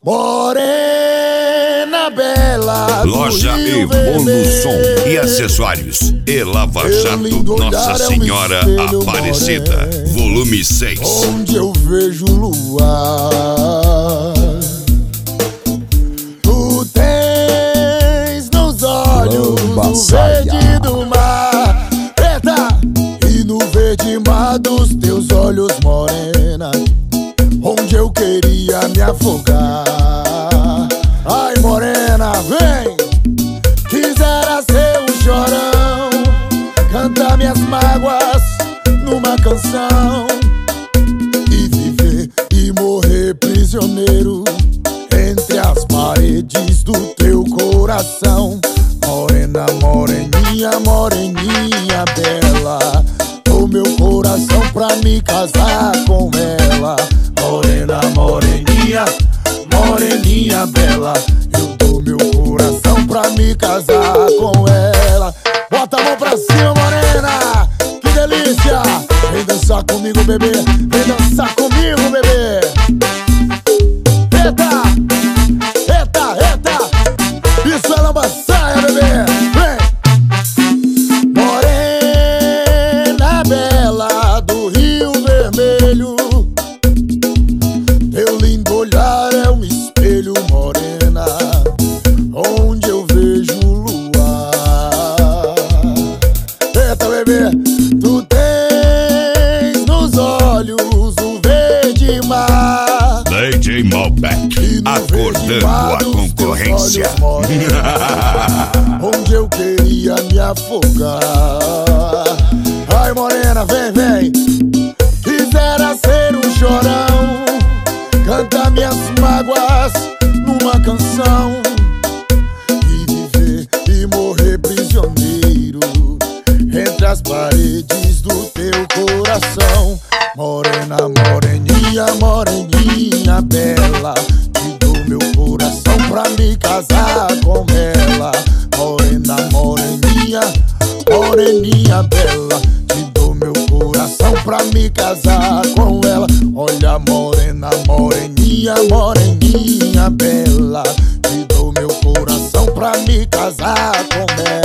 Morena bela, Loja Evolução e acessórios e Lava Jato Nossa Senhora Aparecida, volume 6. Onde eu vejo luar, tu tens nos olhos o verde do mar, preta, e no verde mar dos teus olhos, morena, onde eu queria me afogar. Ai, morena, vem, quisera ser um chorão, cantar minhas mágoas numa canção, e viver e morrer prisioneiro entre as paredes do teu coração. Morena, moreninha, moreninha bela, o meu coração pra me casar com ela. Morena, moreninha, moreninha bela, eu dou meu coração pra me casar com ela. Bota a mão pra cima, morena, que delícia. Vem dançar comigo, bebê, vem dançar comigo, bebê. Eita, eita, eita, isso é lambaçaia, bebê. Vem. Morena bela do Rio Vermelho, teu lindo olhar é um espelho, morena, onde eu vejo o luar. Eita, bebê, tu tens nos olhos o verde mar, DJ Malbec, acordando a concorrência. Olhos, onde eu queria me afogar. Ai, morena, vem, vem, quisera ser um chorão, cantar minhas mágoas numa canção, e viver e morrer prisioneiro entre as paredes do teu coração. Morena, moreninha, moreninha bela, te dou meu coração pra me casar com ela. Morena, moreninha, moreninha bela, te dou meu coração pra me casar com ela. Olha, morena, moreninha, moreninha bela, te dou meu coração pra me casar com ela.